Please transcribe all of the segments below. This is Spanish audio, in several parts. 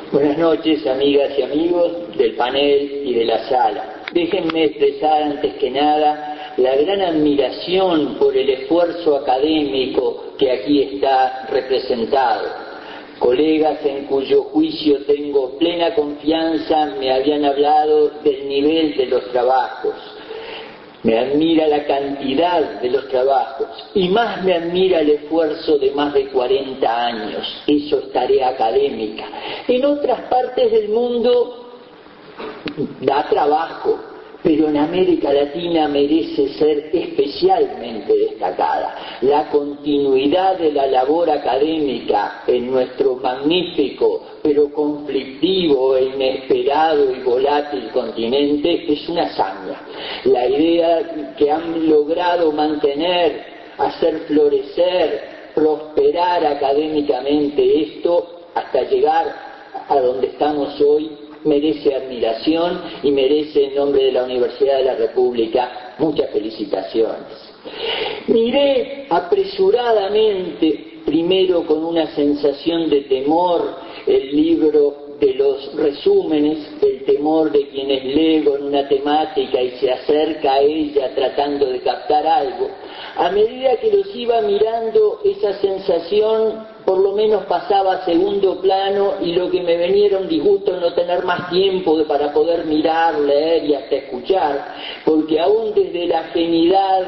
Buenas noches, amigas y amigos del panel y de la sala. Déjenme expresar antes que nada la gran admiración por el esfuerzo académico que aquí está representado. Colegas en cuyo juicio tengo plena confianza me habían hablado del nivel de los trabajos. Me admira la cantidad de los trabajos y más me admira el esfuerzo de más de 40 años. Eso es tarea académica. En otras partes del mundo da trabajo, pero en América Latina merece ser especialmente destacada. La continuidad de la labor académica en nuestro magnífico, pero conflictivo e inesperado y volátil continente es una hazaña. La idea que han logrado mantener, hacer florecer, prosperar académicamente esto hasta llegar a donde estamos hoy, merece admiración y merece en nombre de la Universidad de la República muchas felicitaciones. Miré apresuradamente, primero con una sensación de temor, el libro de los resúmenes, el temor de quienes leen en una temática y se acerca a ella tratando de captar algo. A medida que los iba mirando, esa sensación por lo menos pasaba a segundo plano y lo que me venía era un disgusto no tener más tiempo para poder mirar, leer y hasta escuchar, porque aún desde la afinidad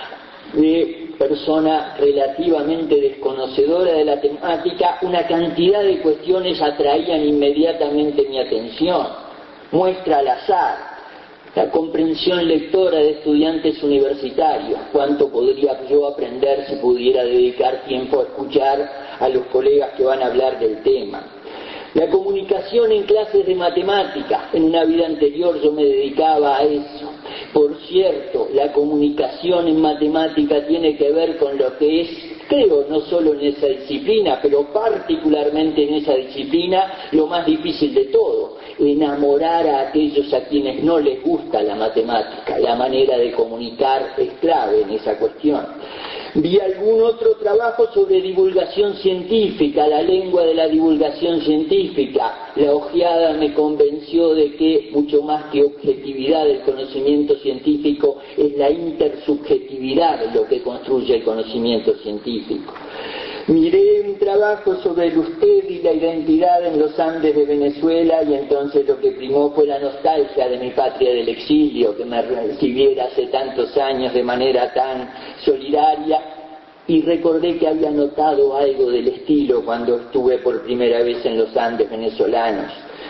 de persona relativamente desconocedora de la temática, una cantidad de cuestiones atraían inmediatamente mi atención. Muestra al azar, la comprensión lectora de estudiantes universitarios. ¿Cuánto podría yo aprender si pudiera dedicar tiempo a escuchar a los colegas que van a hablar del tema? La comunicación en clases de matemática. En una vida anterior yo me dedicaba a eso. Por cierto, la comunicación en matemática tiene que ver con lo que es, creo, no solo en esa disciplina, pero particularmente en esa disciplina, lo más difícil de todo: enamorar a aquellos a quienes no les gusta la matemática. La manera de comunicar es clave en esa cuestión. Vi algún otro trabajo sobre divulgación científica, la lengua de la divulgación científica. La ojeada me convenció de que mucho más que objetividad del conocimiento científico es la intersubjetividad lo que construye el conocimiento científico. Miré un trabajo sobre el usted y la identidad en los Andes de Venezuela y entonces lo que primó fue la nostalgia de mi patria del exilio, que me recibiera hace tantos años de manera tan solidaria, y recordé que había notado algo del estilo cuando estuve por primera vez en los Andes venezolanos.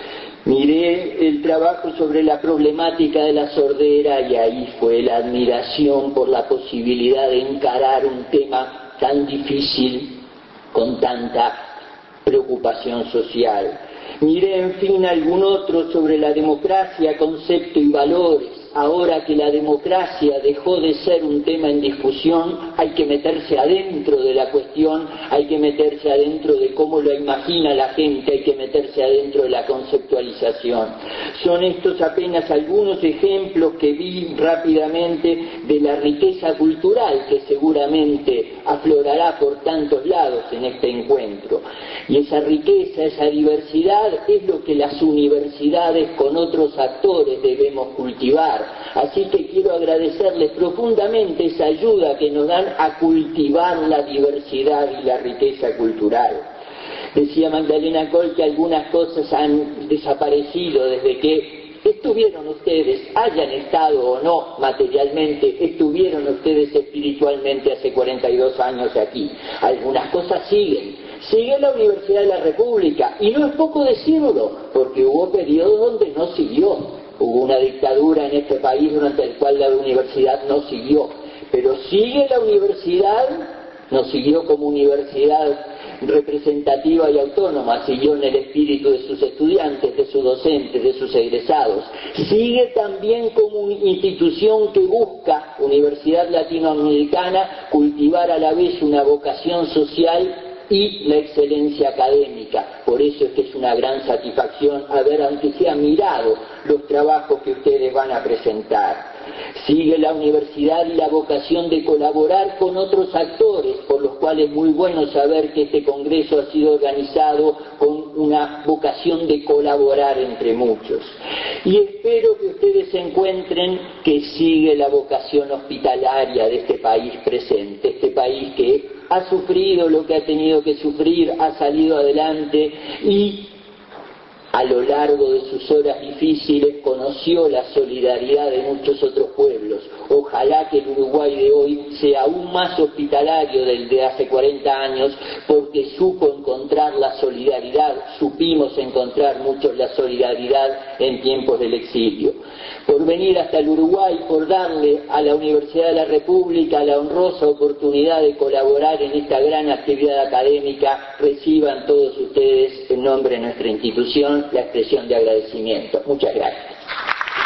Miré el trabajo sobre la problemática de la sordera y ahí fue la admiración por la posibilidad de encarar un tema tan difícil con tanta preocupación social. Miré, en fin, algún otro sobre la democracia, concepto y valores. Ahora que la democracia dejó de ser un tema en discusión, hay que meterse adentro de la cuestión, hay que meterse adentro de cómo lo imagina la gente, hay que meterse adentro de la conceptualización. Son estos apenas algunos ejemplos que vi rápidamente de la riqueza cultural que seguramente aflorará por tantos lados en este encuentro. Y esa riqueza, esa diversidad es lo que las universidades con otros actores debemos cultivar. Así que quiero agradecerles profundamente esa ayuda que nos dan a cultivar la diversidad y la riqueza cultural. Decía Magdalena Coll que algunas cosas han desaparecido desde que estuvieron ustedes, hayan estado o no materialmente, estuvieron ustedes espiritualmente hace 42 años aquí. Algunas cosas siguen. Sigue la Universidad de la República, y no es poco decirlo, porque hubo periodos donde no siguió. Hubo una dictadura en este país durante el cual la universidad no siguió, pero sigue la universidad, no siguió como universidad representativa y autónoma, siguió en el espíritu de sus estudiantes, de sus docentes, de sus egresados. Sigue también como una institución que busca, Universidad Latinoamericana, cultivar a la vez una vocación social y la excelencia académica. Por eso es que es una gran satisfacción haber, aunque sea mirado, los trabajos que ustedes van a presentar. Sigue la universidad y la vocación de colaborar con otros actores, por los cuales es muy bueno saber que este congreso ha sido organizado con una vocación de colaborar entre muchos. Y espero que ustedes encuentren que sigue la vocación hospitalaria de este país presente, este país que ha sufrido lo que ha tenido que sufrir, ha salido adelante y a lo largo de sus horas difíciles conoció la solidaridad de muchos otros pueblos. Ojalá que el Uruguay de hoy sea aún más hospitalario del de hace 40 años, porque supo encontrar la solidaridad, supimos encontrar muchos la solidaridad en tiempos del exilio. Por venir hasta el Uruguay, por darle a la Universidad de la República la honrosa oportunidad de colaborar en esta gran actividad académica, reciban todos ustedes en nombre de nuestra institución la expresión de agradecimiento. Muchas gracias.